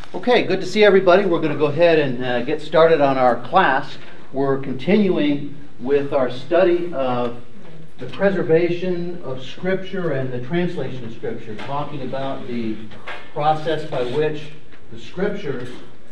Okay, good to see everybody. We're going to go ahead and get started on our class. We're continuing with our study of the preservation of Scripture and the translation of Scripture, talking about the process by which the Scriptures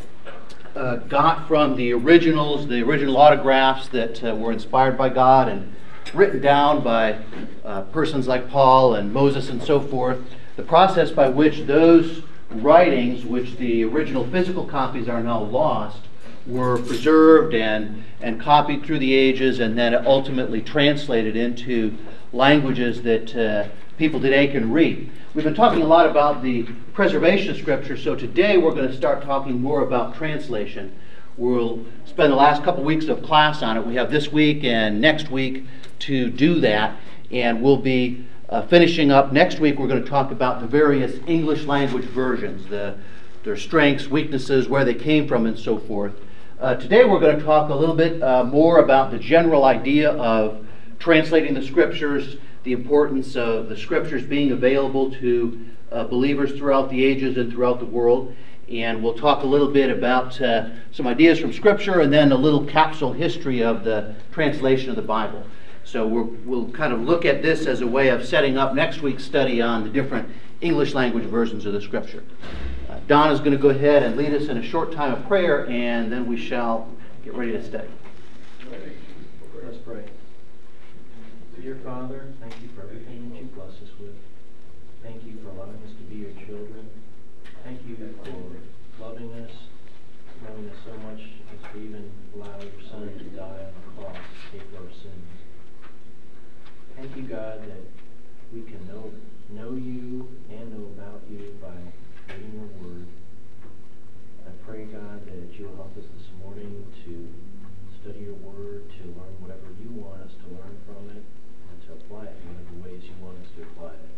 got from the originals, the original autographs that were inspired by God and written down by persons like Paul and Moses and so forth, the process by which those writings, which the original physical copies are now lost, were preserved and copied through the ages and then ultimately translated into languages that people today can read. We've been talking a lot about the preservation of Scripture, so today we're going to start talking more about translation. We'll spend the last couple weeks of class on it. We have this week and next week to do that, and we'll be finishing up next week. We're going to talk about the various English language versions, their strengths, weaknesses, where they came from, and so forth. Today we're going to talk a little bit more about the general idea of translating the Scriptures, the importance of the Scriptures being available to believers throughout the ages and throughout the world. And we'll talk a little bit about some ideas from Scripture and then a little capsule history of the translation of the Bible. So we'll kind of look at this as a way of setting up next week's study on the different English language versions of the Scripture. Don is going to go ahead and lead us in a short time of prayer, and then we shall get ready to study. Let's pray. Dear Father, thank you for everything that you bless us with. Thank you for allowing us to be your children. Thank you for loving us, loving us so much as to even allow your Son to die on the cross to pay for our sins. Thank you, God, that we can know you and know about you by reading your word. I pray, God, that you will help us this morning to study your word, to learn whatever you want us to learn from it, and to apply it in whatever ways you want us to apply it.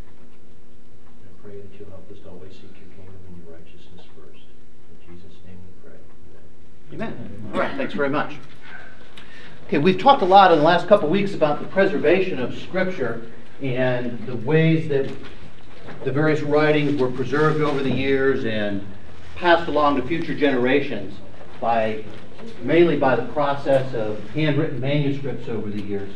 I pray that you'll help us to always seek your kingdom and your righteousness first. In Jesus' name we pray. Amen. Amen. All right, thanks very much. Okay, we've talked a lot in the last couple of weeks about the preservation of Scripture and the ways that the various writings were preserved over the years and passed along to future generations mainly by the process of handwritten manuscripts over the years.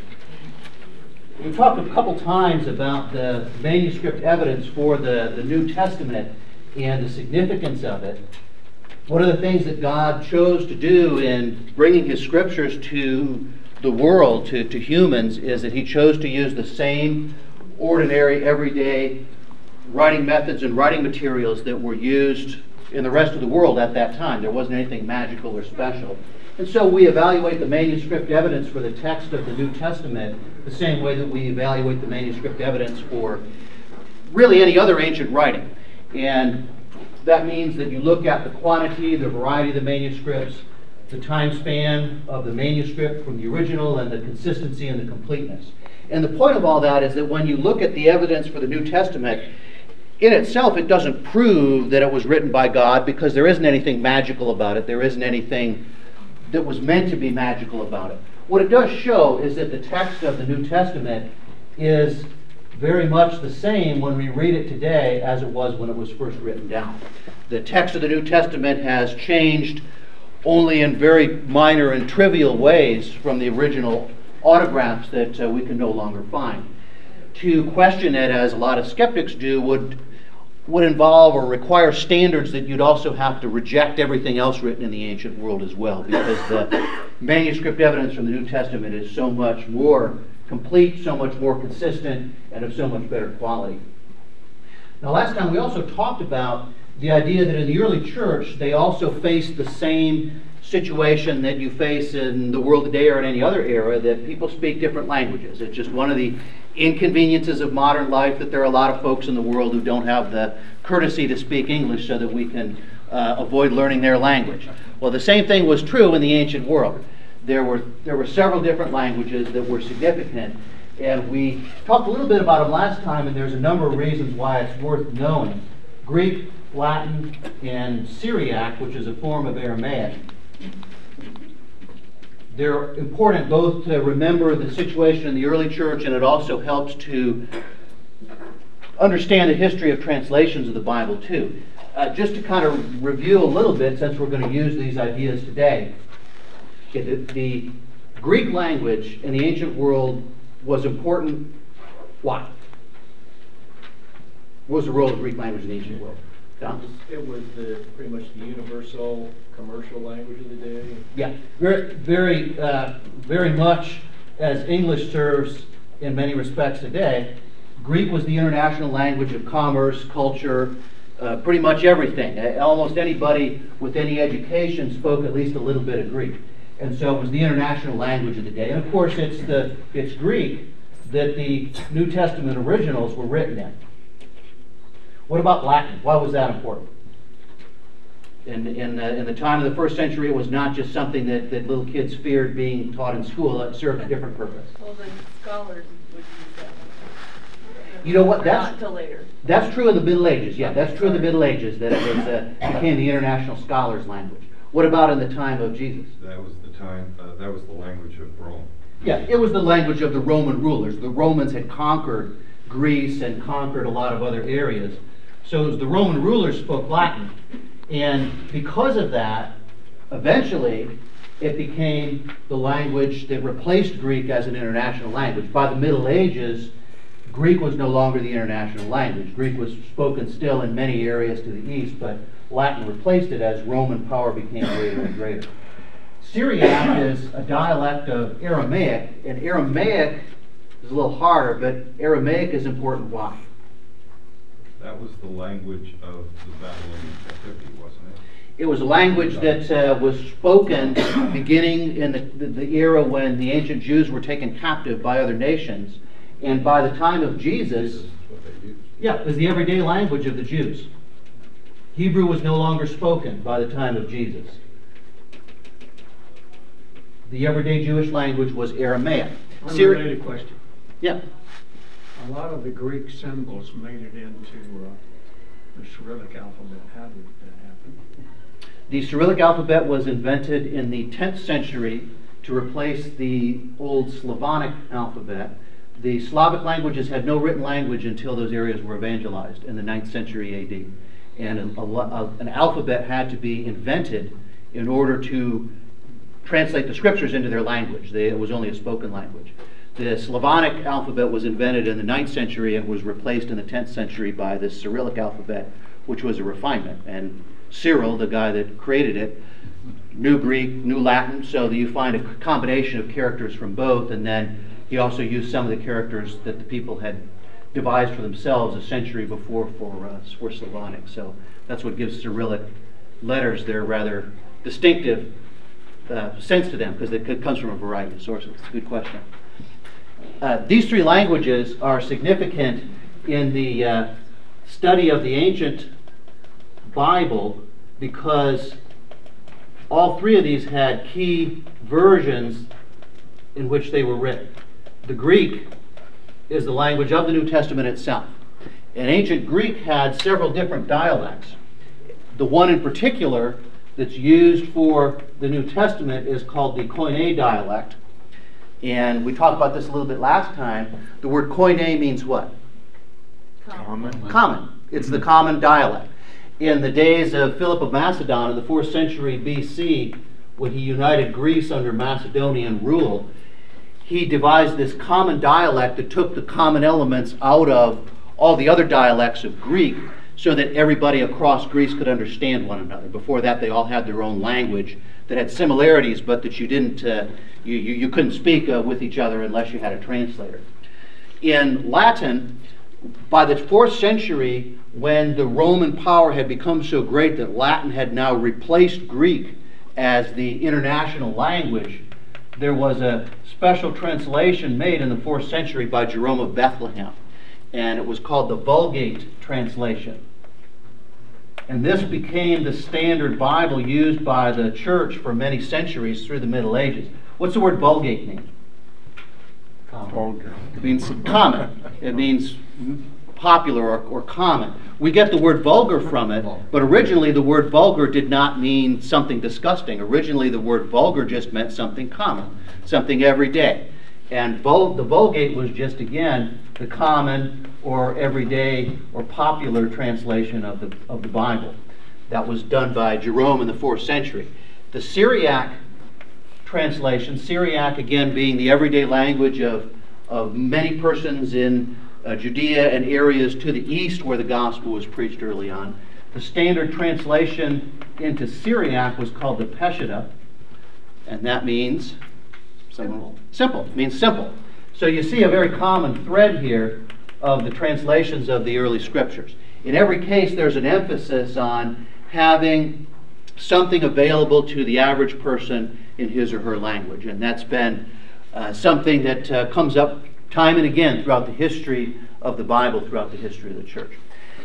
We've talked a couple times about the manuscript evidence for the New Testament and the significance of it. One of the things that God chose to do in bringing His Scriptures to the world, to humans, is that He chose to use the same ordinary, everyday writing methods and writing materials that were used in the rest of the world at that time. There wasn't anything magical or special. And so we evaluate the manuscript evidence for the text of the New Testament the same way that we evaluate the manuscript evidence for really any other ancient writing. And that means that you look at the quantity, the variety of the manuscripts, the time span of the manuscript from the original, and the consistency and the completeness. And the point of all that is that when you look at the evidence for the New Testament, in itself it doesn't prove that it was written by God, because there isn't anything magical about it. There isn't anything that was meant to be magical about it. What it does show is that the text of the New Testament is very much the same when we read it today as it was when it was first written down. The text of the New Testament has changed only in very minor and trivial ways from the original autographs that we can no longer find. To question it, as a lot of skeptics do, would involve or require standards that you'd also have to reject everything else written in the ancient world as well, because the manuscript evidence from the New Testament is so much more complete, so much more consistent, and of so much better quality. Now, last time we also talked about the idea that in the early church they also faced the same situation that you face in the world today or in any other era, that people speak different languages. It's just one of the inconveniences of modern life that there are a lot of folks in the world who don't have the courtesy to speak English so that we can avoid learning their language. Well, the same thing was true in the ancient world. There were several different languages that were significant, and we talked a little bit about them last time, and there's a number of reasons why it's worth knowing. Greek, Latin, and Syriac, which is a form of Aramaic. They're important both to remember the situation in the early church, and it also helps to understand the history of translations of the Bible too. Just to kind of review a little bit, since we're going to use these ideas today, the Greek language in the ancient world was important. Why? What was the role of Greek language in the ancient world? Don? It was pretty much the universal commercial language of the day. Yeah, very much as English serves in many respects today. Greek was the international language of commerce, culture, pretty much everything. Almost anybody with any education spoke at least a little bit of Greek. And so it was the international language of the day. And of course, it's Greek that the New Testament originals were written in. What about Latin? Why was that important? In the time of the first century, it was not just something that little kids feared being taught in school. It served a different purpose. Well, the scholars would use that. You know what? Not until later. That's true in the Middle Ages. Yeah, that's true in the Middle Ages, that it was, became the international scholars' language. What about in the time of Jesus? That was the time. That was the language of Rome. Yeah, it was the language of the Roman rulers. The Romans had conquered Greece and conquered a lot of other areas. So it was the Roman rulers spoke Latin. And because of that, eventually, it became the language that replaced Greek as an international language. By the Middle Ages, Greek was no longer the international language. Greek was spoken still in many areas to the east, but Latin replaced it as Roman power became greater and greater. Syriac is a dialect of Aramaic, and Aramaic is a little harder, but Aramaic is important. Why? That was the language of the Babylonian captivity, wasn't it? It was a language that was spoken beginning in the era when the ancient Jews were taken captive by other nations. And by the time of Jesus, This is what they used. yeah, it was the everyday language of the Jews. Hebrew was no longer spoken by the time of Jesus. The everyday Jewish language was Aramaic. Unrelated question. Yeah. A lot of the Greek symbols made it into the Cyrillic alphabet. How did that happen? The Cyrillic alphabet was invented in the 10th century to replace the old Slavonic alphabet. The Slavic languages had no written language until those areas were evangelized in the 9th century AD. And an alphabet had to be invented in order to translate the scriptures into their language. It was only a spoken language. The Slavonic alphabet was invented in the 9th century and was replaced in the 10th century by the Cyrillic alphabet, which was a refinement. And Cyril, the guy that created it, knew Greek, knew Latin, so that you find a combination of characters from both, and then he also used some of the characters that the people had devised for themselves a century before for Slavonic. So that's what gives Cyrillic letters their rather distinctive sense to them, because it comes from a variety of sources. It's a good question. These three languages are significant in the study of the ancient Bible because all three of these had key versions in which they were written. The Greek is the language of the New Testament itself. And ancient Greek had several different dialects. The one in particular that's used for the New Testament is called the Koine dialect. And we talked about this a little bit last time. The word Koine means what? Common. Common. It's the common dialect. In the days of Philip of Macedon in the 4th century BC, when he united Greece under Macedonian rule, he devised this common dialect that took the common elements out of all the other dialects of Greek so that everybody across Greece could understand one another. Before that, they all had their own language that had similarities, but that you didn't, you couldn't speak with each other unless you had a translator. In Latin, by the 4th century, when the Roman power had become so great that Latin had now replaced Greek as the international language, there was a special translation made in the 4th century by Jerome of Bethlehem, and it was called the Vulgate translation. And this became the standard Bible used by the church for many centuries through the Middle Ages. What's the word Vulgate mean? Vulgar. It means common. It means popular or common. We get the word vulgar from it, but originally the word vulgar did not mean something disgusting. Originally the word vulgar just meant something common, something everyday. And the Vulgate was just, again, the common or everyday or popular translation of the Bible. That was done by Jerome in the 4th century. The Syriac translation, Syriac again being the everyday language of many persons in Judea and areas to the east where the gospel was preached early on. The standard translation into Syriac was called the Peshitta, and that means simple. It means simple. So you see a very common thread here of the translations of the early scriptures. In every case, there's an emphasis on having something available to the average person in his or her language, and that's been something that comes up time and again throughout the history of the Bible, throughout the history of the church.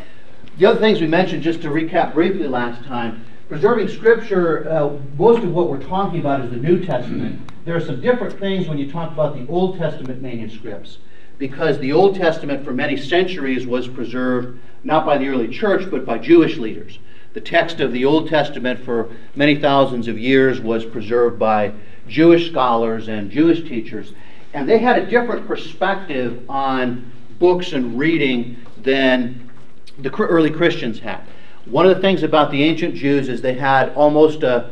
The other things we mentioned, just to recap briefly last time, preserving Scripture, most of what we're talking about is the New Testament. There are some different things when you talk about the Old Testament manuscripts, because the Old Testament for many centuries was preserved not by the early church, but by Jewish leaders. The text of the Old Testament for many thousands of years was preserved by Jewish scholars and Jewish teachers, and they had a different perspective on books and reading than the early Christians had. One of the things about the ancient Jews is they had almost a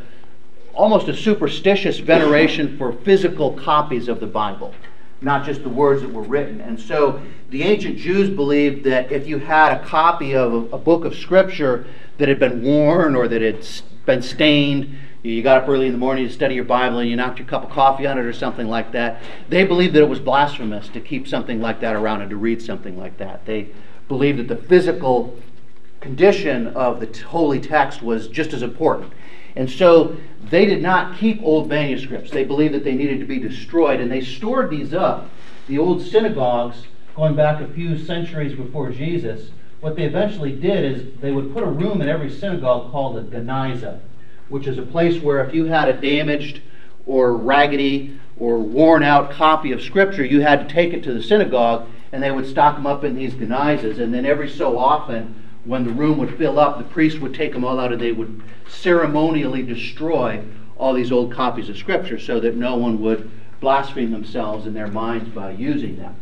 superstitious veneration for physical copies of the Bible, not just the words that were written. And so the ancient Jews believed that if you had a copy of a book of Scripture that had been worn or that had been stained, you got up early in the morning to study your Bible and you knocked your cup of coffee on it or something like that, they believed that it was blasphemous to keep something like that around and to read something like that. They believed that the physical condition of the holy text was just as important. And so they did not keep old manuscripts. They believed that they needed to be destroyed, and they stored these up. The old synagogues, going back a few centuries before Jesus, what they eventually did is they would put a room in every synagogue called a geniza, which is a place where if you had a damaged or raggedy or worn out copy of Scripture, you had to take it to the synagogue, and they would stock them up in these genizas, and then every so often, when the room would fill up, the priest would take them all out and they would ceremonially destroy all these old copies of Scripture so that no one would blaspheme themselves in their minds by using them.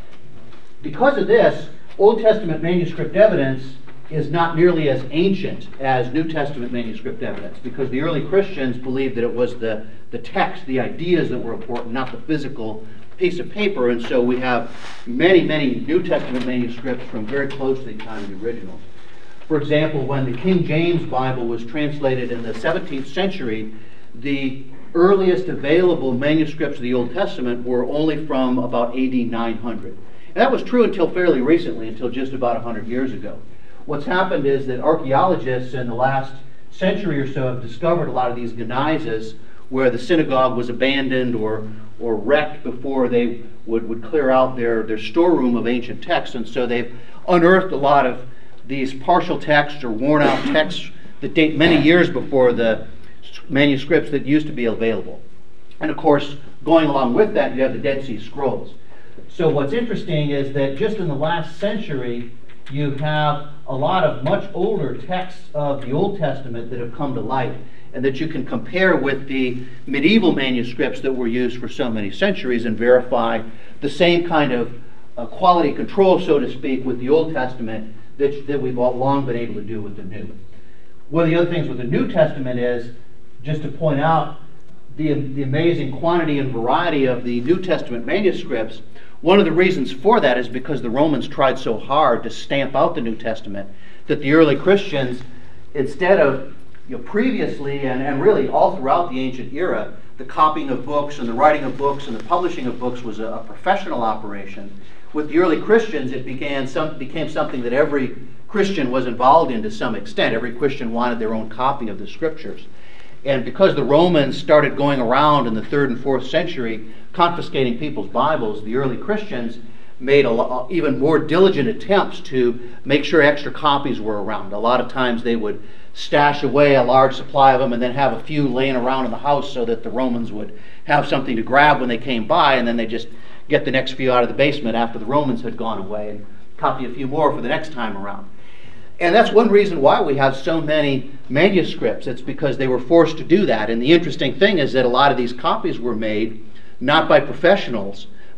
Because of this, Old Testament manuscript evidence is not nearly as ancient as New Testament manuscript evidence, because the early Christians believed that it was the text, the ideas that were important, not the physical piece of paper, and so we have many New Testament manuscripts from very close to the time of the originals. For example, when the King James Bible was translated in the 17th century, the earliest available manuscripts of the Old Testament were only from about AD 900. And that was true until fairly recently, until just about 100 years ago. What's happened is that archaeologists in the last century or so have discovered a lot of these genizas where the synagogue was abandoned or wrecked before they would clear out their storeroom of ancient texts, and so they've unearthed a lot of these partial texts or worn out texts that date many years before the manuscripts that used to be available. And of course, going along with that, you have the Dead Sea Scrolls. So what's interesting is that just in the last century, you have a lot of much older texts of the Old Testament that have come to light, and that you can compare with the medieval manuscripts that were used for so many centuries and verify the same kind of quality control, so to speak, with the Old Testament that we've all long been able to do with the New. One of the other things with the New Testament is, just to point out the amazing quantity and variety of the New Testament manuscripts. One of the reasons for that is because the Romans tried so hard to stamp out the New Testament that the early Christians, instead of previously and really all throughout the ancient era, the copying of books and the writing of books and the publishing of books was a professional operation. With the early Christians, it became something that every Christian was involved in to some extent. Every Christian wanted their own copy of the Scriptures. And because the Romans started going around in the 3rd and 4th century confiscating people's Bibles, the early Christians made even more diligent attempts to make sure extra copies were around. A lot of times they would stash away a large supply of them and then have a few laying around in the house so that the Romans would have something to grab when they came by, and then they just get the next few out of the basement after the Romans had gone away and copy a few more for the next time around. And that's one reason why we have so many manuscripts. It's because they were forced to do that. And the interesting thing is that a lot of these copies were made not by professionals,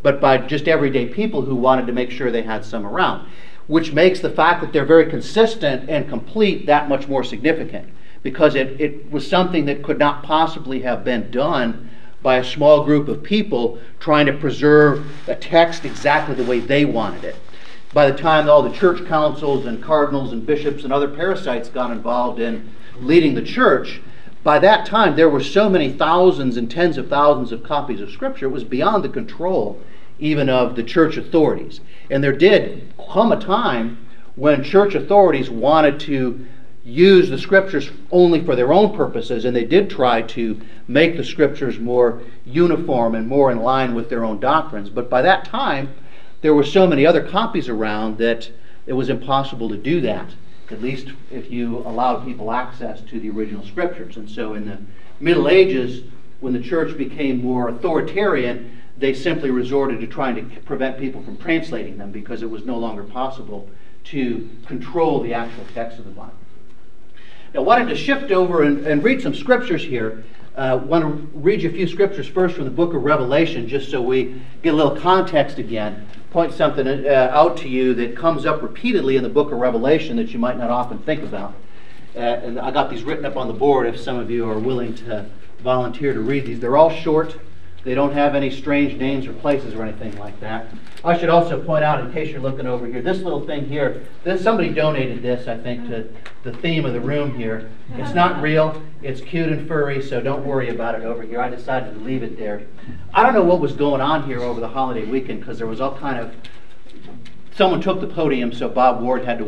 but by just everyday people who wanted to make sure they had some around, which makes the fact that they're very consistent and complete that much more significant, because it was something that could not possibly have been done by a small group of people trying to preserve a text exactly the way they wanted it. By the time all the church councils and cardinals and bishops and other parasites got involved in leading the church, by that time there were so many thousands and tens of thousands of copies of Scripture, it was beyond the control even of the church authorities. And there did come a time when church authorities wanted to use the Scriptures only for their own purposes, and they did try to make the Scriptures more uniform and more in line with their own doctrines. But by that time, there were so many other copies around that it was impossible to do that, at least if you allowed people access to the original Scriptures. And so in the Middle Ages, when the church became more authoritarian, they simply resorted to trying to prevent people from translating them, because it was no longer possible to control the actual text of the Bible. Now, I wanted to shift over and read some scriptures here. I want to read you a few scriptures first from the book of Revelation, just so we get a little context again. Point something out to you that comes up repeatedly in the book of Revelation that you might not often think about. And I got these written up on the board if some of you are willing to volunteer to read these. They're all short. They don't have any strange names or places or anything like that. I should also point out, in case you're looking over here, this little thing here, somebody donated this, I think, to the theme of the room here. It's not real. It's cute and furry, so don't worry about it over here. I decided to leave it there. I don't know what was going on here over the holiday weekend, because there was all kind of... Someone took the podium, so Bob Ward had to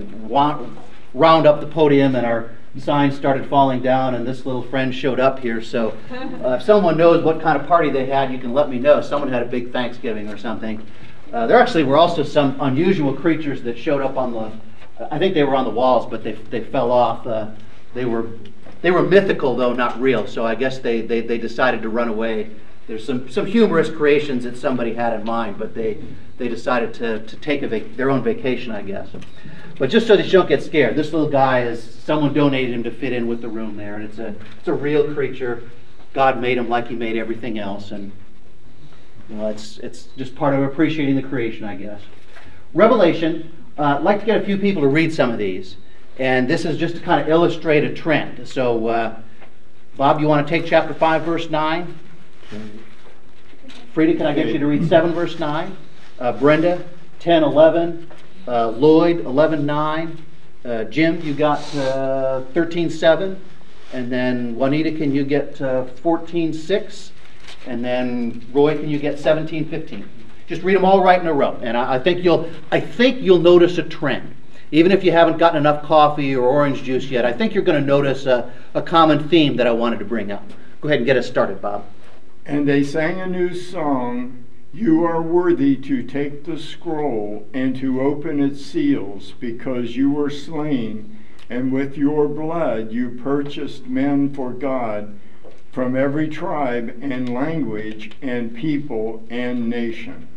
round up the podium, and our signs started falling down, and this little friend showed up here. So if someone knows what kind of party they had, you can let me know. Someone had a big Thanksgiving or something. There actually were also some unusual creatures that showed up on the... I think they were on the walls, but they fell off. They were mythical, though not real. So I guess they decided to run away. There's some humorous creations that somebody had in mind, but they decided to take their own vacation, I guess. But just so that you don't get scared, this little guy is... Someone donated him to fit in with the room there, and it's a real creature. God made him like He made everything else, and it's just part of appreciating the creation, I guess. Revelation. I'd like to get a few people to read some of these, and this is just to kind of illustrate a trend. So, Bob, you want to take chapter 5, verse 9? Frida, can I get you to read 7, verse 9? Brenda, 10, 11. Lloyd, 11, 9. Jim, you got 13, 7. And then Juanita, can you get 14, 6? And then Roy, can you get 17, 15? Just read them all right in a row, and I think you'll notice a trend. Even if you haven't gotten enough coffee or orange juice yet, I think you're going to notice a common theme that I wanted to bring up. Go ahead and get us started, Bob. And they sang a new song, "You are worthy to take the scroll and to open its seals, because you were slain, and with your blood you purchased men for God from every tribe and language and people and nation."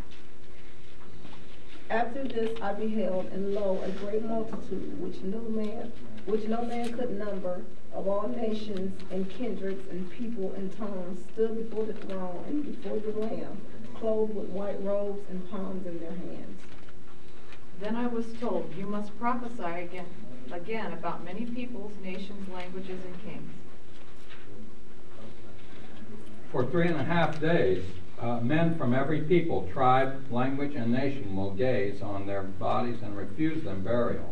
After this I beheld, and lo, a great multitude, which no man could number, of all nations and kindreds and people and tongues, stood before the throne and before the Lamb, clothed with white robes and palms in their hands. Then I was told, you must prophesy again about many peoples, nations, languages, and kings. For 3.5 days, men from every people, tribe, language, and nation will gaze on their bodies and refuse them burial.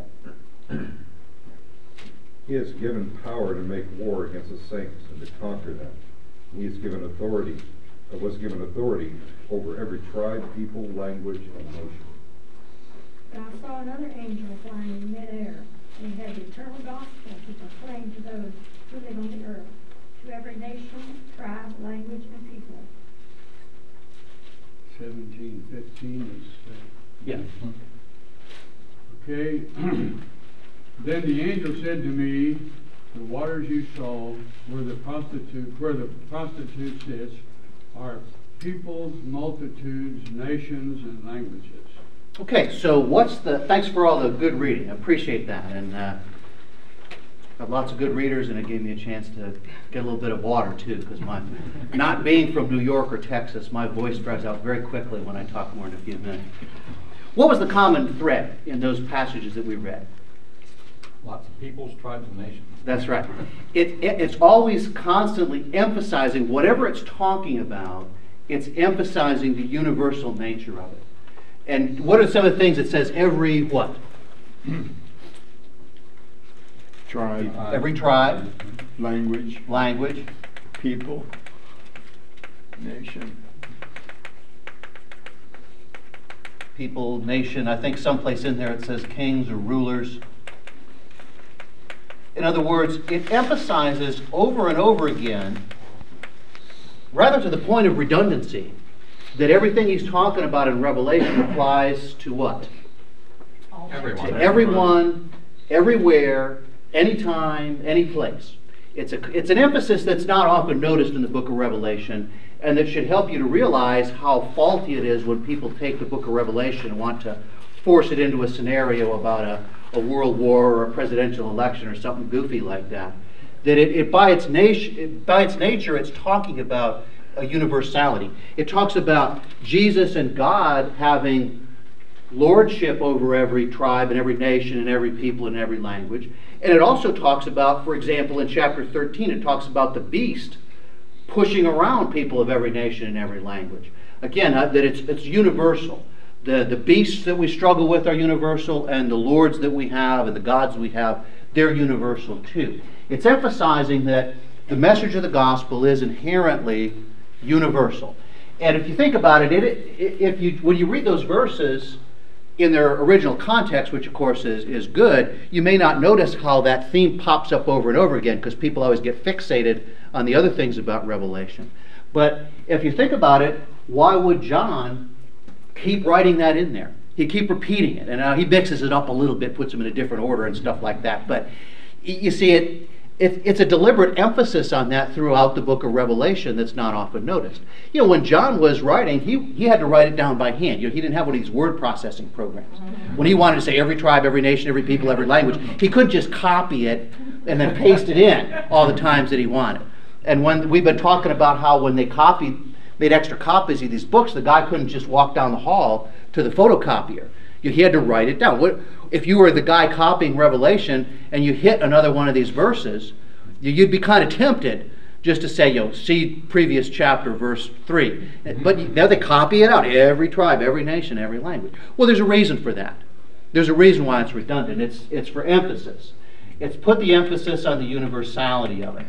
He has given power to make war against the saints and to conquer them. He has given authority, was given authority over every tribe, people, language, and nation. And I saw another angel flying in midair, and he had the eternal gospel to proclaim to those who live on the earth, to every nation, tribe, language, and people. 17, 15 is... Yeah. Okay. Then the angel said to me, the waters you saw where the prostitute sits are peoples, multitudes, nations, and languages. Okay, so thanks for all the good reading. I appreciate that. And Got lots of good readers, and it gave me a chance to get a little bit of water too, because not being from New York or Texas, my voice dries out very quickly when I talk more than a few minutes. What was the common thread in those passages that we read? Lots of peoples, tribes, and nations. That's right. It's always constantly emphasizing whatever it's talking about, it's emphasizing the universal nature of it. And what are some of the things it says? Every what? Tribe, Every tribe, language, people, nation. people, nation. I think someplace in there it says kings or rulers. In other words, it emphasizes over and over again, rather to the point of redundancy, that everything he's talking about in Revelation applies to what? Everyone. To everyone, everywhere, anytime, any place. It's an emphasis that's not often noticed in the book of Revelation, and that should help you to realize how faulty it is when people take the book of Revelation and want to force it into a scenario about a world war or a presidential election or something goofy like that. That it by its nature, it's talking about a universality. It talks about Jesus and God having lordship over every tribe and every nation and every people and every language. And it also talks about, for example, in chapter 13, it talks about the beast pushing around people of every nation and every language. Again, that it's universal. The beasts that we struggle with are universal, and the lords that we have and the gods we have, they're universal too. It's emphasizing that the message of the gospel is inherently universal. And if you think about it, when you read those verses in their original context, which of course is good, you may not notice how that theme pops up over and over again, because people always get fixated on the other things about Revelation. But if you think about it, why would John keep writing that in there? He'd keep repeating it, and he mixes it up a little bit, puts them in a different order and stuff like that. But you see, it's a deliberate emphasis on that throughout the book of Revelation that's not often noticed. You know, when John was writing, he had to write it down by hand. You know, he didn't have one of these word processing programs. When he wanted to say every tribe, every nation, every people, every language, he couldn't just copy it and then paste it in all the times that he wanted. And when we've been talking about how when they made extra copies of these books, the guy couldn't just walk down the hall to the photocopier. He had to write it down. If you were the guy copying Revelation and you hit another one of these verses, you'd be kind of tempted just to say, see previous chapter, verse 3. But now they copy it out. Every tribe, every nation, every language. Well, there's a reason for that. There's a reason why it's redundant. It's for emphasis. It's put the emphasis on the universality of it.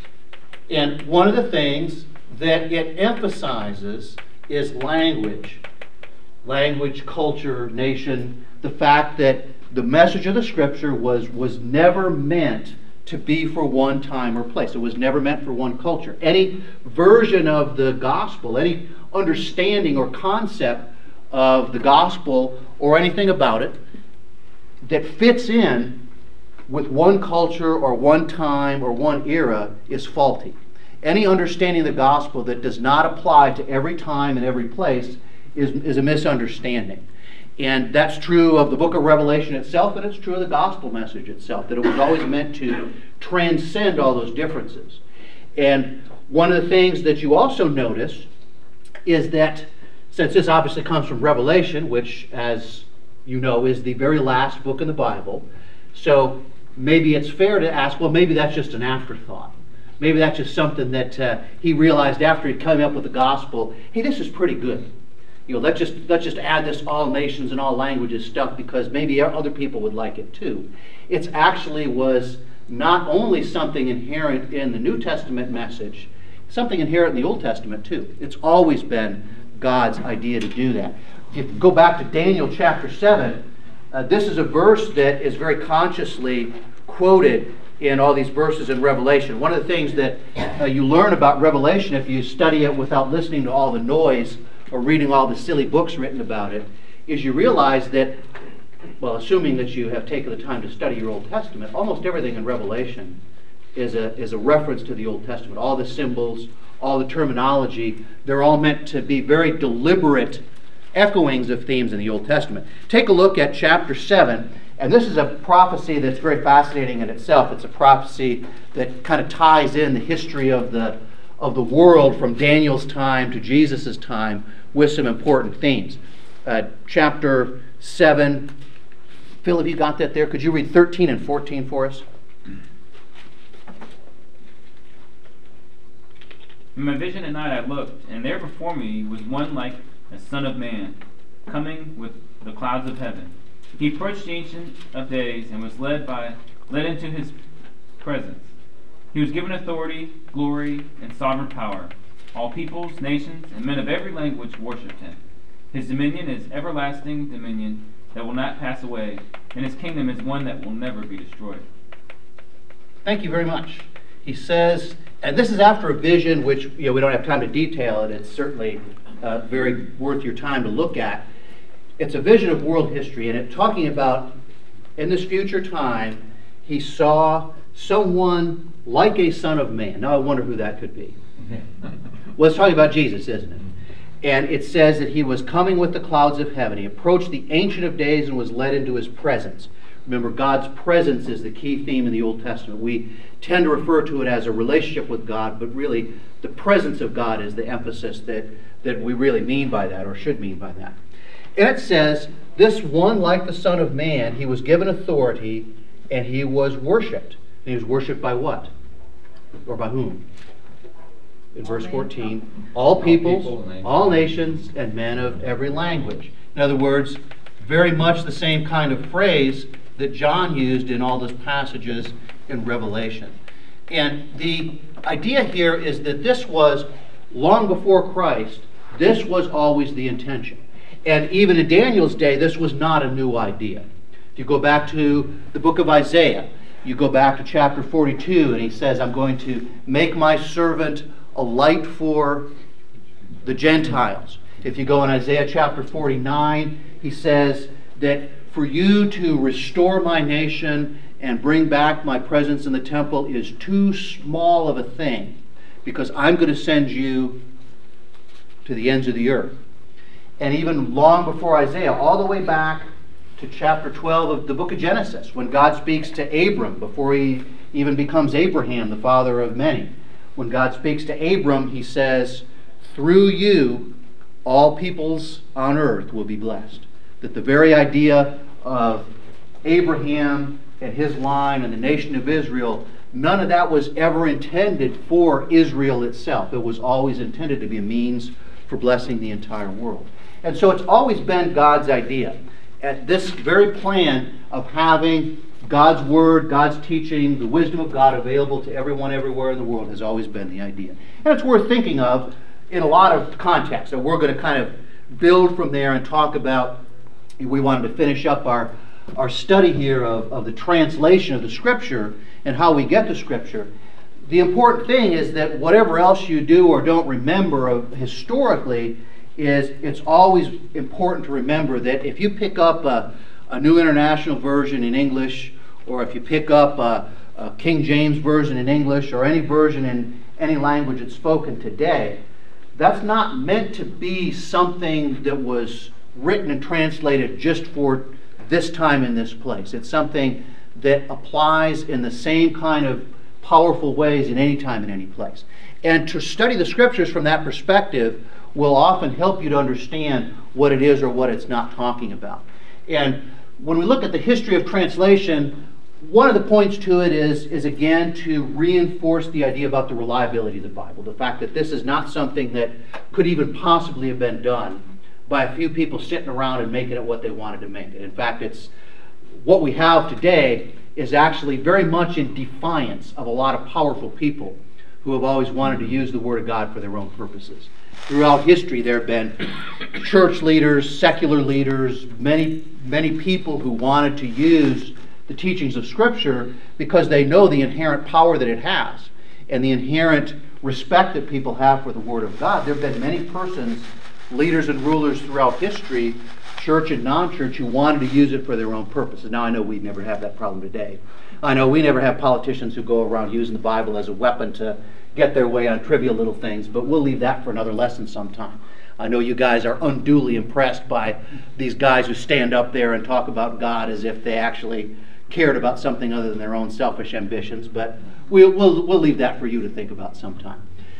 And one of the things that it emphasizes is language. Language, culture, nation. The fact that the message of the Scripture was never meant to be for one time or place. It was never meant for one culture. Any version of the gospel, any understanding or concept of the gospel or anything about it that fits in with one culture or one time or one era is faulty. Any understanding of the gospel that does not apply to every time and every place is a misunderstanding. And that's true of the book of Revelation itself, and it's true of the gospel message itself, that it was always meant to transcend all those differences. And one of the things that you also notice is that, since this obviously comes from Revelation, which, as you know, is the very last book in the Bible, so maybe it's fair to ask, well, maybe that's just an afterthought. Maybe that's just something that he realized after he came up with the gospel. Hey, this is pretty good. Let's just add this all nations and all languages stuff because maybe other people would like it too. It actually was not only something inherent in the New Testament message, something inherent in the Old Testament too. It's always been God's idea to do that. If you go back to Daniel chapter 7, this is a verse that is very consciously quoted in all these verses in Revelation. One of the things that you learn about Revelation if you study it without listening to all the noise or reading all the silly books written about it, is you realize that, well, assuming that you have taken the time to study your Old Testament, almost everything in Revelation is a reference to the Old Testament. All the symbols, all the terminology, they're all meant to be very deliberate echoings of themes in the Old Testament. Take a look at chapter 7 And this is a prophecy that's very fascinating in itself. It's a prophecy that kind of ties in the history of the world from Daniel's time to Jesus' time with some important themes. Chapter 7. Phil, have you got that there? Could you read 13 and 14 for us? In my vision at night I looked, and there before me was one like a son of man, coming with the clouds of heaven. He approached the Ancient of Days and was led into his presence. He was given authority, glory, and sovereign power. All peoples, nations, and men of every language worshipped him. His dominion is everlasting dominion that will not pass away, and his kingdom is one that will never be destroyed. Thank you very much. He says, and this is after a vision which we don't have time to detail it. It's certainly very worth your time to look at. It's a vision of world history, and it's talking about in this future time, he saw someone like a son of man. Now I wonder who that could be. Well, it's talking about Jesus, isn't it? And it says that he was coming with the clouds of heaven. He approached the Ancient of Days and was led into his presence. Remember, God's presence is the key theme in the Old Testament. We tend to refer to it as a relationship with God, but really the presence of God is the emphasis that we really mean by that, or should mean by that. And it says, this one like the Son of Man, he was given authority and he was worshipped. And he was worshipped by what? Or by whom? In verse 14, all peoples, all nations, and men of every language. In other words, very much the same kind of phrase that John used in all those passages in Revelation. And the idea here is that this was, long before Christ, this was always the intention. And even in Daniel's day, this was not a new idea. If you go back to the book of Isaiah, you go back to chapter 42, and he says, I'm going to make my servant a light for the Gentiles. If you go in Isaiah chapter 49, he says that for you to restore my nation and bring back my presence in the temple is too small of a thing, because I'm going to send you to the ends of the earth. And even long before Isaiah, all the way back to chapter 12 of the book of Genesis, when God speaks to Abram before he even becomes Abraham, the father of many. When God speaks to Abram, he says, through you, all peoples on earth will be blessed. That the very idea of Abraham and his line and the nation of Israel, none of that was ever intended for Israel itself. It was always intended to be a means for blessing the entire world. And so it's always been God's idea. At this very plan of having God's Word, God's teaching, the wisdom of God available to everyone everywhere in the world has always been the idea. And it's worth thinking of in a lot of contexts. And we're going to kind of build from there and talk about, we wanted to finish up our study here of the translation of the Scripture and how we get the Scripture. The important thing is that whatever else you do or don't remember of historically, is it's always important to remember that if you pick up a New International Version in English, or if you pick up a King James Version in English, or any version in any language that's spoken today, that's not meant to be something that was written and translated just for this time in this place. It's something that applies in the same kind of powerful ways in any time in any place. And to study the Scriptures from that perspective will often help you to understand what it is or what it's not talking about. And when we look at the history of translation, one of the points to it is again to reinforce the idea about the reliability of the Bible. The fact that this is not something that could even possibly have been done by a few people sitting around and making it what they wanted to make it. In fact, it's what we have today is actually very much in defiance of a lot of powerful people who have always wanted to use the Word of God for their own purposes. Throughout history, there have been church leaders, secular leaders, many people who wanted to use the teachings of Scripture because they know the inherent power that it has and the inherent respect that people have for the Word of God. There have been many persons, leaders and rulers throughout history, church and non-church, who wanted to use it for their own purposes. Now, I know we'd never have that problem today. I know we never have politicians who go around using the Bible as a weapon to get their way on trivial little things, but we'll leave that for another lesson sometime. I know you guys are unduly impressed by these guys who stand up there and talk about God as if they actually cared about something other than their own selfish ambitions, but we'll leave that for you to think about sometime.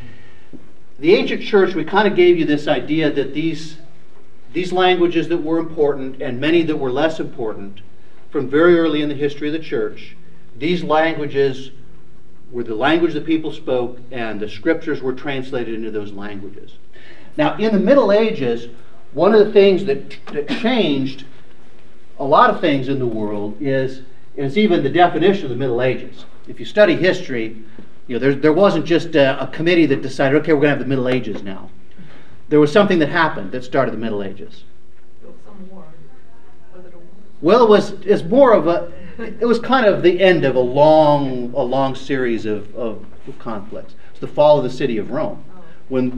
The ancient church, we kind of gave you this idea that these languages that were important and many that were less important from very early in the history of the church, these languages were the language that people spoke, and the scriptures were translated into those languages. Now, in the Middle Ages, one of the things that changed a lot of things in the world is even the definition of the Middle Ages. If you study history, there wasn't just a committee that decided, okay, we're going to have the Middle Ages now. There was something that happened that started the Middle Ages. Some war. Was it a war? Well, it was kind of the end of a long series of conflicts. It's the fall of the city of Rome. When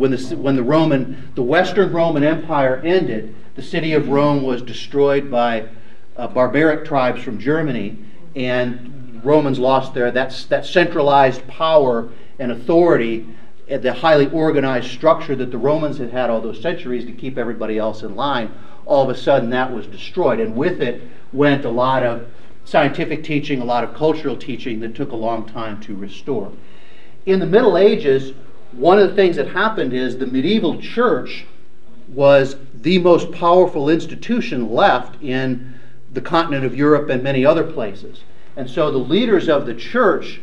the Western Roman Empire ended, the city of Rome was destroyed by barbaric tribes from Germany, and Romans lost that centralized power and authority, the highly organized structure that the Romans had had all those centuries to keep everybody else in line. All of a sudden that was destroyed, and with it went a lot of scientific teaching, a lot of cultural teaching that took a long time to restore. In the Middle Ages, one of the things that happened is the medieval church was the most powerful institution left in the continent of Europe and many other places. And so the leaders of the church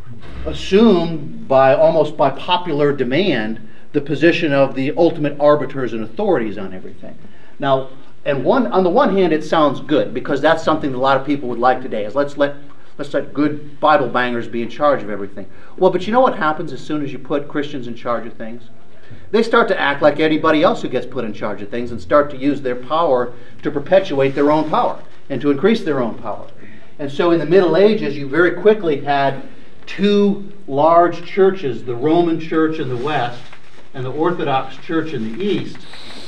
assumed, almost by popular demand, the position of the ultimate arbiters and authorities on everything. Now, on the one hand, it sounds good, because that's something that a lot of people would like today, is let's let good Bible bangers be in charge of everything. Well, but you know what happens as soon as you put Christians in charge of things? They start to act like anybody else who gets put in charge of things and start to use their power to perpetuate their own power and to increase their own power. And so in the Middle Ages, you very quickly had two large churches, the Roman Church in the West and the Orthodox Church in the East.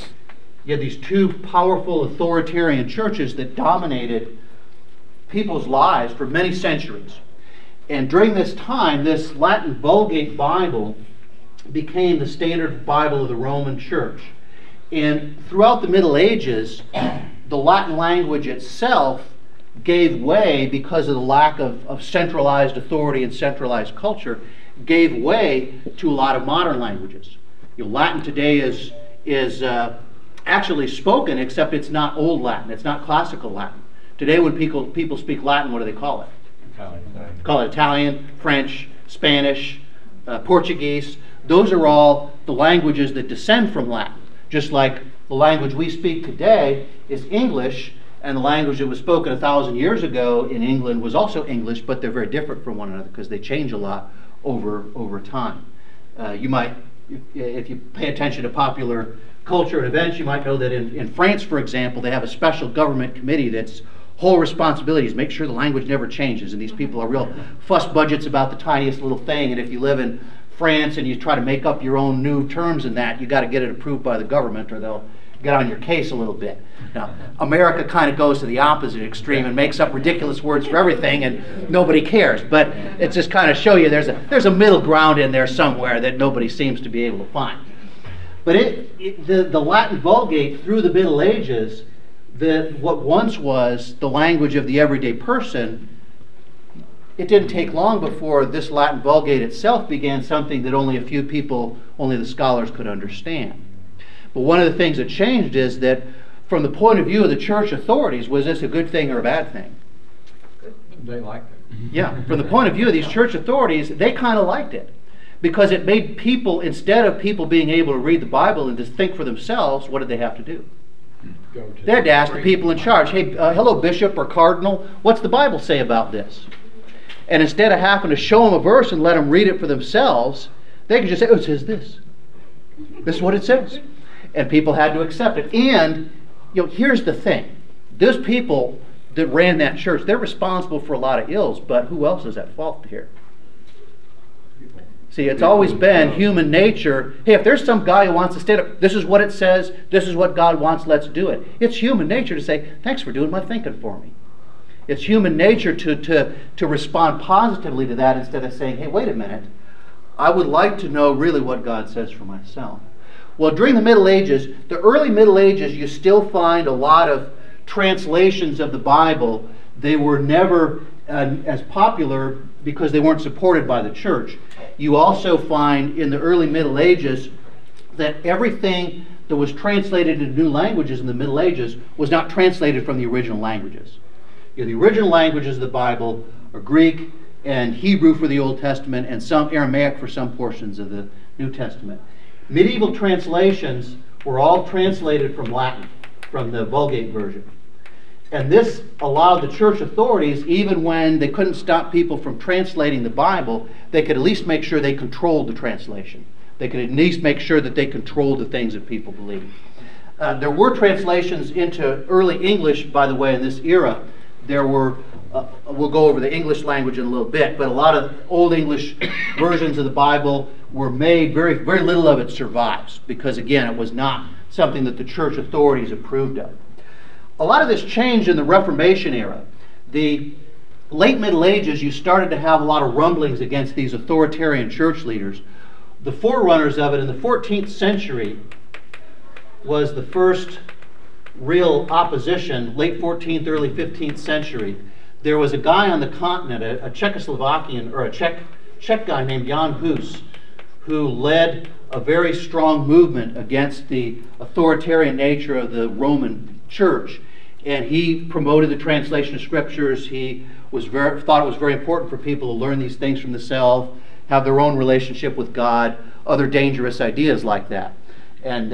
You had these two powerful authoritarian churches that dominated people's lives for many centuries. And during this time, this Latin Vulgate Bible became the standard Bible of the Roman Church. And throughout the Middle Ages, the Latin language itself gave way, because of the lack of centralized authority and centralized culture, gave way to a lot of modern languages. Latin today is actually spoken, except it's not Old Latin. It's not classical Latin. Today when people speak Latin, what do they call it? Italian. Call it Italian, French, Spanish, Portuguese. Those are all the languages that descend from Latin. Just like the language we speak today is English, and the language that was spoken 1,000 years ago in England was also English, but they're very different from one another because they change a lot over time. You might, if you pay attention to popular culture and events, you might know that in France, for example, they have a special government committee that's whole responsibility is make sure the language never changes, and these people are real fuss budgets about the tiniest little thing, and if you live in France and you try to make up your own new terms in that, you got to get it approved by the government or they'll get on your case a little bit. Now, America kind of goes to the opposite extreme and makes up ridiculous words for everything, and nobody cares. But it's just kind of show you there's a middle ground in there somewhere that nobody seems to be able to find. But the Latin Vulgate through the Middle Ages, what once was the language of the everyday person, it didn't take long before this Latin Vulgate itself began something that only a few people, only the scholars could understand. But one of the things that changed is that from the point of view of the church authorities, was this a good thing or a bad thing? They liked it. Yeah, from the point of view of these church authorities, they kind of liked it. Because it made people, instead of people being able to read the Bible and to think for themselves, what did they have to do? They had to ask the people in charge, hey, hello, bishop or cardinal, what's the Bible say about this? And instead of having to show them a verse and let them read it for themselves, they could just say, oh, it says this. This is what it says. And people had to accept it. And, here's the thing. Those people that ran that church, they're responsible for a lot of ills, but who else is at fault here? See, it's always been human nature. Hey, if there's some guy who wants to stand up, this is what it says, this is what God wants, let's do it. It's human nature to say, thanks for doing my thinking for me. It's human nature to respond positively to that instead of saying, hey, wait a minute, I would like to know really what God says for myself. Well, during the Middle Ages, the early Middle Ages, you still find a lot of translations of the Bible. They were never as popular because they weren't supported by the church. You also find in the early Middle Ages that everything that was translated into new languages in the Middle Ages was not translated from the original languages. The original languages of the Bible are Greek and Hebrew for the Old Testament and some Aramaic for some portions of the New Testament. Medieval translations were all translated from Latin, from the Vulgate version. And this allowed the church authorities, even when they couldn't stop people from translating the Bible, they could at least make sure they controlled the translation. They could at least make sure that they controlled the things that people believed. There were translations into early English, by the way, in this era. There were, we'll go over the English language in a little bit, but a lot of Old English versions of the Bible were made. Very, very little of it survives because, again, it was not something that the church authorities approved of. A lot of this changed in the Reformation era. The late Middle Ages, you started to have a lot of rumblings against these authoritarian church leaders. The forerunners of it in the 14th century was the first real opposition, late 14th, early 15th century. There was a guy on the continent, a Czechoslovakian, or a Czech guy named Jan Hus, who led a very strong movement against the authoritarian nature of the Roman Church. And he promoted the translation of scriptures. He thought it was very important for people to learn these things from themselves, have their own relationship with God, other dangerous ideas like that. And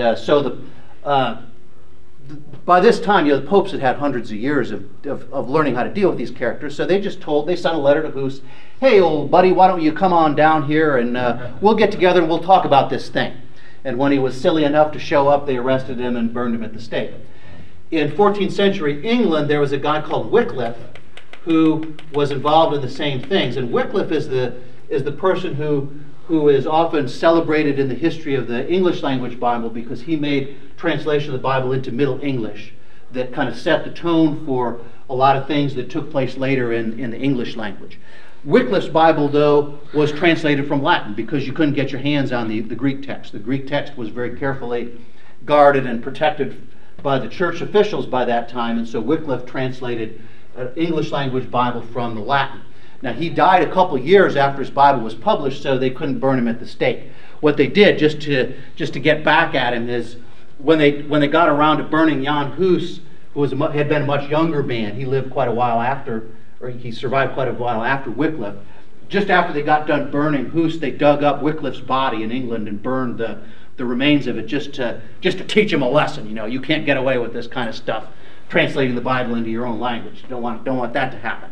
by this time, the popes had had hundreds of years of learning how to deal with these characters, so they sent a letter to Hus, hey, old buddy, why don't you come on down here and we'll get together and we'll talk about this thing. And when he was silly enough to show up, they arrested him and burned him at the stake. In 14th century England, there was a guy called Wycliffe who was involved in the same things. And Wycliffe is the person who is often celebrated in the history of the English language Bible because he made translation of the Bible into Middle English that kind of set the tone for a lot of things that took place later in the English language. Wycliffe's Bible, though, was translated from Latin because you couldn't get your hands on the Greek text. The Greek text was very carefully guarded and protected by the church officials by that time, and so Wycliffe translated an English language Bible from the Latin. Now, he died a couple years after his Bible was published, so they couldn't burn him at the stake. What they did, just to get back at him, is when they got around to burning Jan Hus, who had been a much younger man, he lived quite a while after, or he survived quite a while after Wycliffe. Just after they got done burning Hus, they dug up Wycliffe's body in England and burned the remains of it just to teach him a lesson. You know, you can't get away with this kind of stuff, translating the Bible into your own language. You don't want that to happen.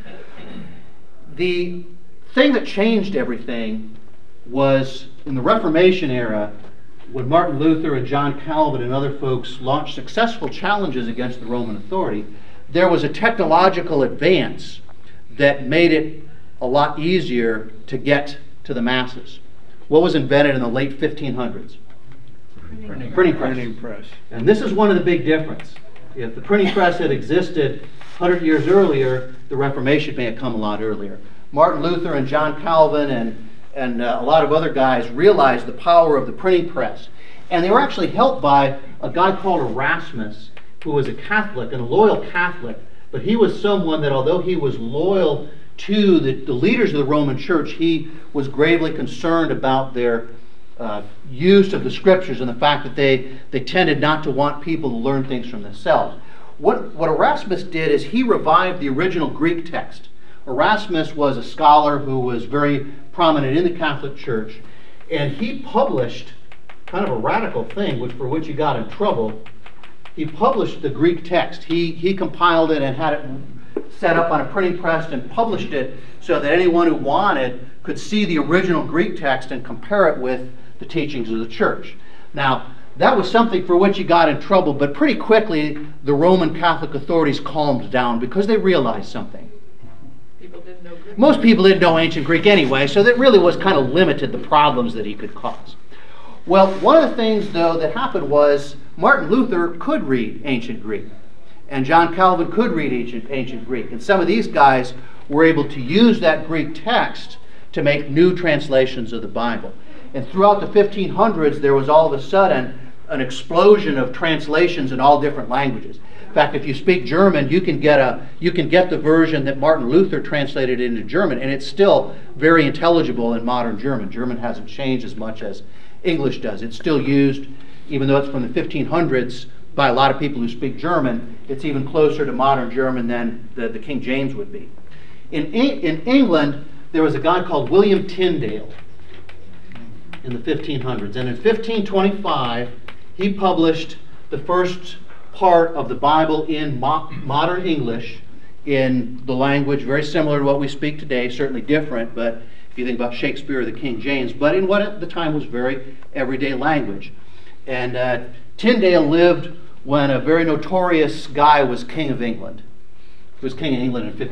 The thing that changed everything was in the Reformation era, when Martin Luther and John Calvin and other folks launched successful challenges against the Roman authority. There was a technological advance that made it a lot easier to get to the masses. What was invented in the late 1500s? Printing press. And this is one of the big differences. If the printing press had existed 100 years earlier, the Reformation may have come a lot earlier. Martin Luther and John Calvin and a lot of other guys realized the power of the printing press. And they were actually helped by a guy called Erasmus, who was a Catholic and a loyal Catholic. But he was someone that, although he was loyal to the leaders of the Roman Church, he was gravely concerned about their use of the Scriptures and the fact that they tended not to want people to learn things from themselves. What Erasmus did is he revived the original Greek text. Erasmus was a scholar who was very prominent in the Catholic Church, and he published kind of a radical thing for which he got in trouble. He published the Greek text. He compiled it and had it set up on a printing press and published it so that anyone who wanted could see the original Greek text and compare it with the teachings of the church. Now, that was something for which he got in trouble, but pretty quickly the Roman Catholic authorities calmed down because they realized something. Most people didn't know ancient Greek anyway, so that really was kind of limited the problems that he could cause. Well, one of the things, though, that happened was Martin Luther could read ancient Greek. And John Calvin could read ancient Greek. And some of these guys were able to use that Greek text to make new translations of the Bible. And throughout the 1500s, there was all of a sudden an explosion of translations in all different languages. In fact, if you speak German, you can get the version that Martin Luther translated into German, and it's still very intelligible in modern German. German hasn't changed as much as English does. It's still used, even though it's from the 1500s, by a lot of people who speak German. It's even closer to modern German than the King James would be. In England, there was a guy called William Tyndale in the 1500s, and in 1525, he published the first part of the Bible in modern English, in the language very similar to what we speak today, certainly different, but if you think about Shakespeare or the King James, but in what at the time was very everyday language. And Tyndale lived when a very notorious guy was King of England. He was King of England in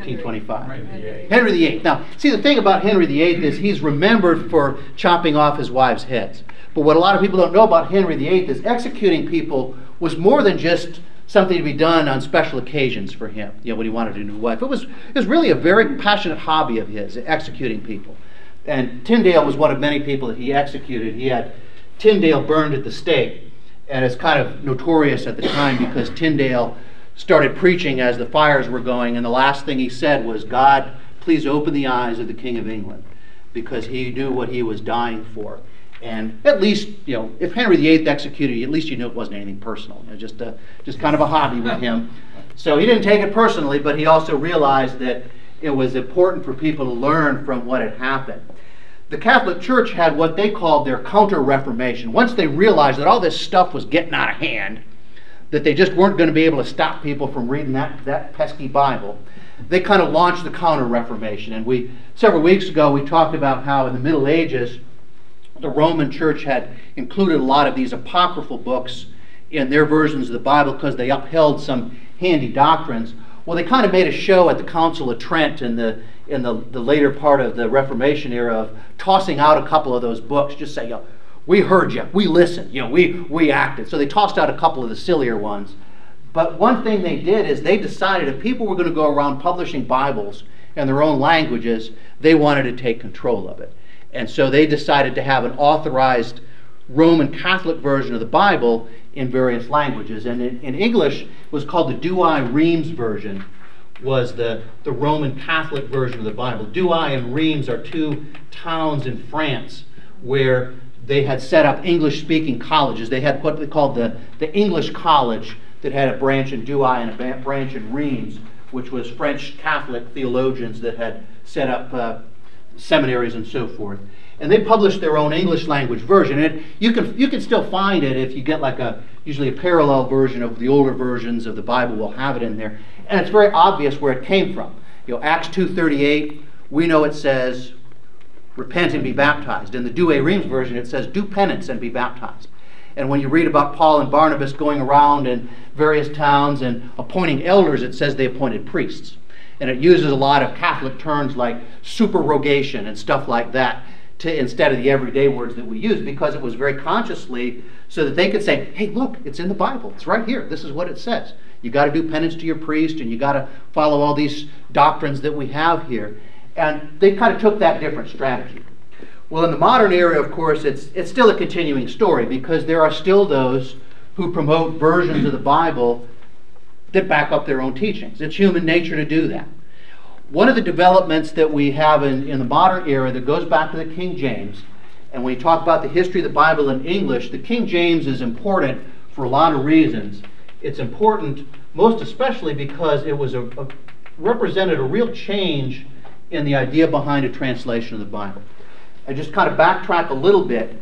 1525. Henry VIII. Now, see, the thing about Henry VIII is he's remembered for chopping off his wives' heads. But what a lot of people don't know about Henry VIII is executing people was more than just something to be done on special occasions for him, when he wanted a new wife. It was really a very passionate hobby of his, executing people. And Tyndale was one of many people that he executed. He had Tyndale burned at the stake. And it's kind of notorious at the time because Tyndale started preaching as the fires were going, and the last thing he said was, "God, please open the eyes of the King of England," because he knew what he was dying for. And at least, if Henry VIII executed you, at least you knew it wasn't anything personal. Just kind of a hobby with him. So he didn't take it personally, but he also realized that it was important for people to learn from what had happened. The Catholic Church had what they called their Counter-Reformation. Once they realized that all this stuff was getting out of hand, that they just weren't going to be able to stop people from reading that pesky Bible, they kind of launched the Counter-Reformation. And several weeks ago, we talked about how in the Middle Ages, the Roman Church had included a lot of these apocryphal books in their versions of the Bible because they upheld some handy doctrines. Well, they kind of made a show at the Council of Trent in the later part of the Reformation era of tossing out a couple of those books, just say, we heard you, we listened, we acted. So they tossed out a couple of the sillier ones. But one thing they did is they decided if people were going to go around publishing Bibles in their own languages, they wanted to take control of it. And so they decided to have an authorized Roman Catholic version of the Bible in various languages. And in English, it was called the Douay-Rheims version, was the Roman Catholic version of the Bible. Douay and Rheims are two towns in France where they had set up English-speaking colleges. They had what they called the English College that had a branch in Douay and a branch in Rheims, which was French Catholic theologians that had set up seminaries and so forth. And they published their own English language version. And you can still find it if you get usually a parallel version of the older versions of the Bible will have it in there. And it's very obvious where it came from. Acts 2:38, we know it says, repent and be baptized. In the Douay-Rheims version, it says, do penance and be baptized. And when you read about Paul and Barnabas going around in various towns and appointing elders, it says they appointed priests. And it uses a lot of Catholic terms like supererogation and stuff like that instead of the everyday words that we use, because it was very consciously so that they could say, hey, look, it's in the Bible. It's right here. This is what it says. You got to do penance to your priest, and you got to follow all these doctrines that we have here. And they kind of took that different strategy. Well, in the modern era, of course, it's still a continuing story, because there are still those who promote versions of the Bible that back up their own teachings. It's human nature to do that. One of the developments that we have in the modern era that goes back to the King James, and when you talk about the history of the Bible in English, the King James is important for a lot of reasons. It's important most especially because it was represented a real change in the idea behind a translation of the Bible. I just kind of backtrack a little bit.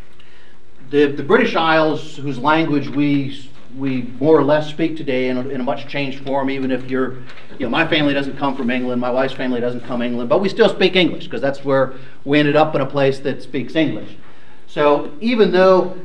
The British Isles, whose language we more or less speak today in a much changed form, even if my family doesn't come from England, my wife's family doesn't come from England, but we still speak English because that's where we ended up in a place that speaks English. So even though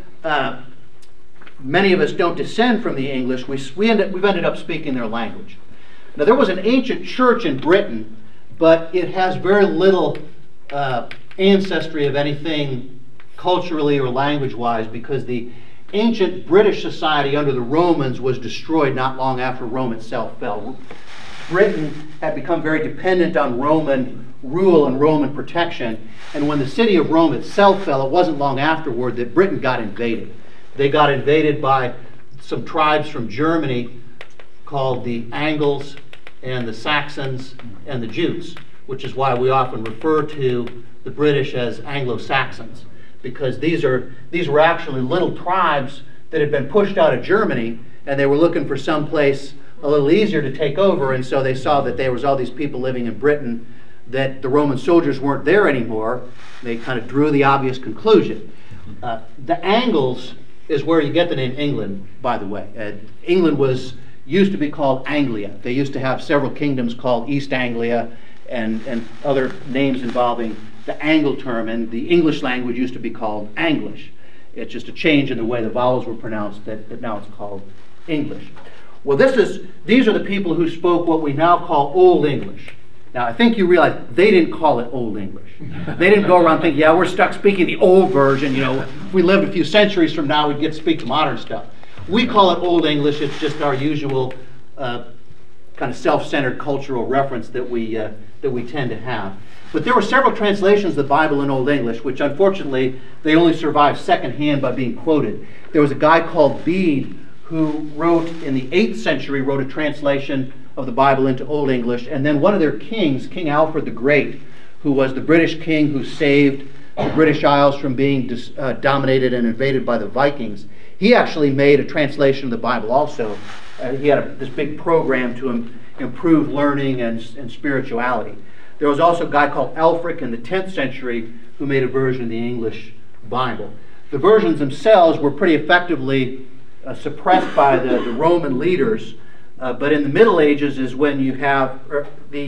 many of us don't descend from the English, we've ended up speaking their language. Now, there was an ancient church in Britain, but it has very little ancestry of anything culturally or language-wise, because the ancient British society under the Romans was destroyed not long after Rome itself fell. Britain had become very dependent on Roman rule and Roman protection, and when the city of Rome itself fell, it wasn't long afterward that Britain got invaded. They got invaded by some tribes from Germany called the Angles and the Saxons and the Jutes, which is why we often refer to the British as Anglo-Saxons, because these were actually little tribes that had been pushed out of Germany, and they were looking for some place a little easier to take over, and so they saw that there was all these people living in Britain, that the Roman soldiers weren't there anymore. They kind of drew the obvious conclusion. The Angles is where you get the name England, by the way. England used to be called Anglia. They used to have several kingdoms called East Anglia and other names involving the Angle term, and the English language used to be called Anglish. It's just a change in the way the vowels were pronounced that now it's called English. Well, these are the people who spoke what we now call Old English. Now, I think you realize they didn't call it Old English. They didn't go around thinking, yeah, we're stuck speaking the old version. You know, if we lived a few centuries from now, we'd get to speak the modern stuff. We call it Old English. It's just our usual kind of self-centered cultural reference that we tend to have. But there were several translations of the Bible in Old English, which unfortunately they only survived secondhand by being quoted. There was a guy called Bede who wrote in the 8th century, wrote a translation of the Bible into Old English, and then one of their kings, King Alfred the Great, who was the British king who saved the British Isles from being dominated and invaded by the Vikings, he actually made a translation of the Bible also. He had this big program to improve learning and spirituality. There was also a guy called Alfric in the 10th century who made a version of the English Bible. The versions themselves were pretty effectively suppressed by the Roman leaders, but in the Middle Ages is when you have or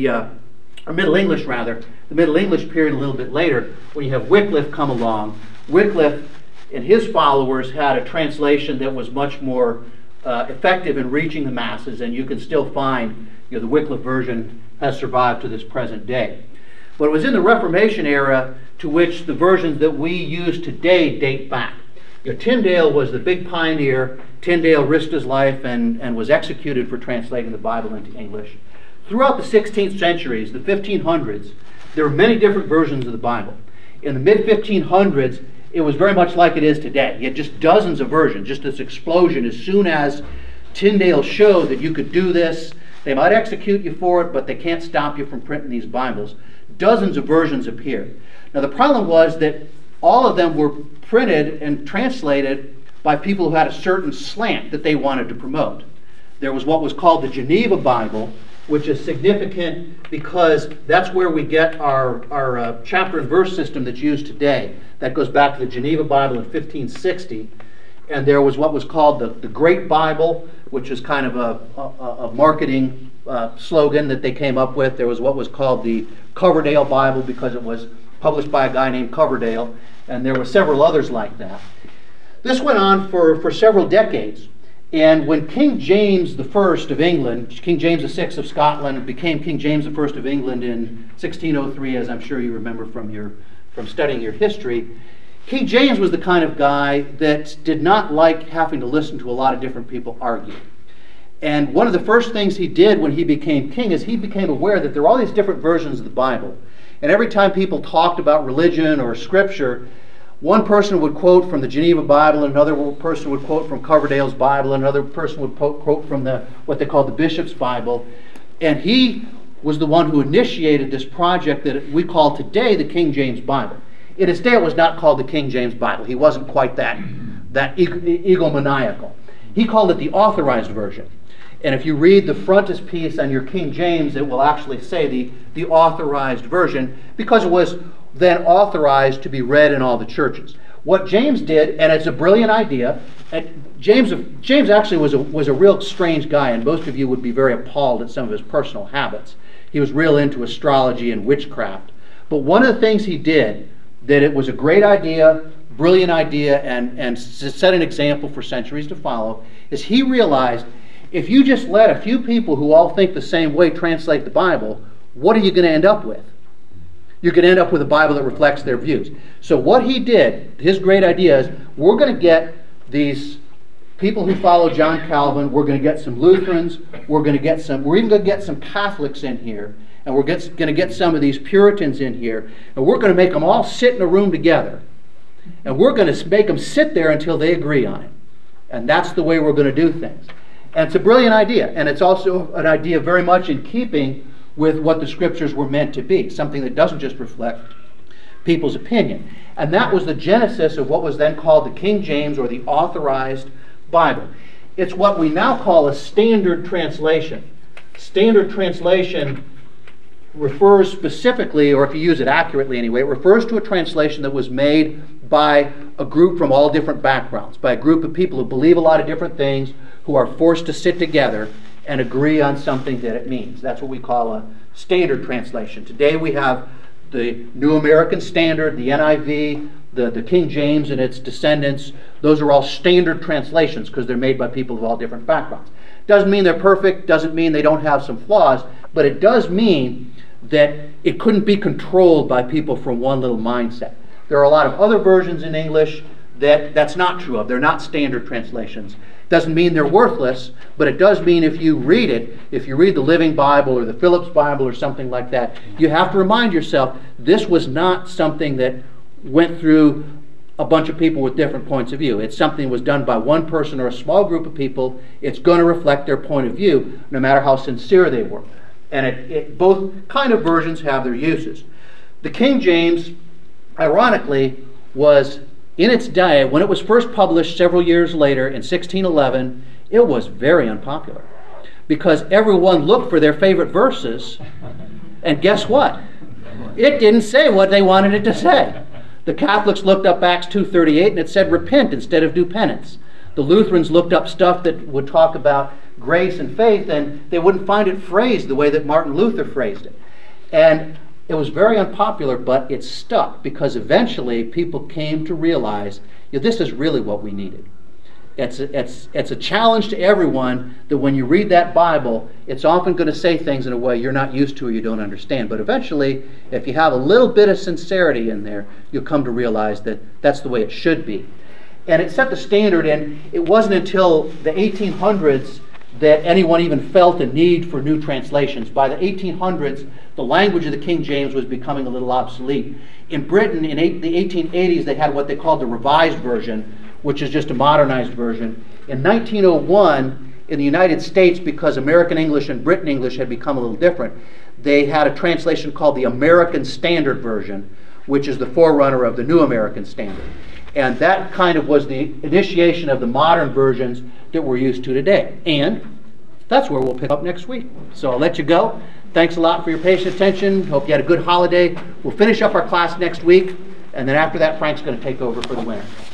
Middle English rather, the Middle English period a little bit later, when you have Wycliffe come along. Wycliffe and his followers had a translation that was much more effective in reaching the masses, and you can still find, the Wycliffe version has survived to this present day. But it was in the Reformation era to which the versions that we use today date back. Tyndale was the big pioneer. Tyndale risked his life and was executed for translating the Bible into English. Throughout the 16th centuries, the 1500s, there were many different versions of the Bible. In the mid-1500s, it was very much like it is today. You had just dozens of versions, just this explosion. As soon as Tyndale showed that you could do this, they might execute you for it, but they can't stop you from printing these Bibles. Dozens of versions appeared. Now the problem was that all of them were printed and translated by people who had a certain slant that they wanted to promote. There was what was called the Geneva Bible, which is significant because that's where we get our chapter and verse system that's used today. That goes back to the Geneva Bible in 1560. And there was what was called the Great Bible, which is kind of a marketing slogan that they came up with. There was what was called the Coverdale Bible because it was published by a guy named Coverdale, and there were several others like that. This went on for several decades, and when King James I of England, King James VI of Scotland, became King James I of England in 1603, as I'm sure you remember from studying your history, King James was the kind of guy that did not like having to listen to a lot of different people argue. And one of the first things he did when he became king is he became aware that there are all these different versions of the Bible. And every time people talked about religion or scripture, one person would quote from the Geneva Bible, another person would quote from Coverdale's Bible, another person would quote from what they called the Bishop's Bible. And he was the one who initiated this project that we call today the King James Bible. In its day, it was not called the King James Bible. He wasn't quite that egomaniacal. He called it the Authorized Version. And if you read the frontispiece on your King James, it will actually say the Authorized Version, because it was then authorized to be read in all the churches. What James did, and it's a brilliant idea, and James actually was a real strange guy, and most of you would be very appalled at some of his personal habits. He was real into astrology and witchcraft. But one of the things he did, that it was a great idea, brilliant idea, and set an example for centuries to follow, is he realized if you just let a few people who all think the same way translate the Bible, what are you going to end up with? You're going to end up with a Bible that reflects their views. So what he did, his great idea is, we're going to get these people who follow John Calvin, we're going to get some Lutherans, we're even going to get some Catholics in here, and we're going to get some of these Puritans in here, and we're going to make them all sit in a room together, and we're going to make them sit there until they agree on it. And that's the way we're going to do things. And it's a brilliant idea, and it's also an idea very much in keeping with what the Scriptures were meant to be, something that doesn't just reflect people's opinion. And that was the genesis of what was then called the King James, or the Authorized Bible. It's what we now call a standard translation. Standard translation refers specifically, or if you use it accurately anyway, it refers to a translation that was made by a group from all different backgrounds, by a group of people who believe a lot of different things, who are forced to sit together and agree on something that it means. That's what we call a standard translation. Today we have the New American Standard, the NIV, the King James and its descendants. Those are all standard translations because they're made by people of all different backgrounds. Doesn't mean they're perfect, doesn't mean they don't have some flaws, but it does mean that it couldn't be controlled by people from one little mindset. There are a lot of other versions in English that's not true of. They're not standard translations. Doesn't mean they're worthless, but it does mean if you read it, if you read the Living Bible or the Phillips Bible or something like that, you have to remind yourself this was not something that went through a bunch of people with different points of view. It's something that was done by one person or a small group of people. It's going to reflect their point of view, no matter how sincere they were. And both kind of versions have their uses. The King James, ironically, was in its day, when it was first published several years later in 1611, it was very unpopular because everyone looked for their favorite verses, and guess what? It didn't say what they wanted it to say. The Catholics looked up Acts 2:38 and it said repent instead of do penance. The Lutherans looked up stuff that would talk about grace and faith, and they wouldn't find it phrased the way that Martin Luther phrased it. And it was very unpopular, but it stuck because eventually people came to realize, this is really what we needed. It's a challenge to everyone that when you read that Bible, it's often going to say things in a way you're not used to or you don't understand. But eventually, if you have a little bit of sincerity in there, you'll come to realize that that's the way it should be. And it set the standard, and it wasn't until the 1800s that anyone even felt a need for new translations. By the 1800s, the language of the King James was becoming a little obsolete. In Britain, in the 1880s, they had what they called the Revised Version, which is just a modernized version. In 1901, in the United States, because American English and Britain English had become a little different, they had a translation called the American Standard Version, which is the forerunner of the New American Standard. And that kind of was the initiation of the modern versions that we're used to today. And that's where we'll pick up next week. So I'll let you go. Thanks a lot for your patient attention. Hope you had a good holiday. We'll finish up our class next week, and then after that, Frank's going to take over for the winter.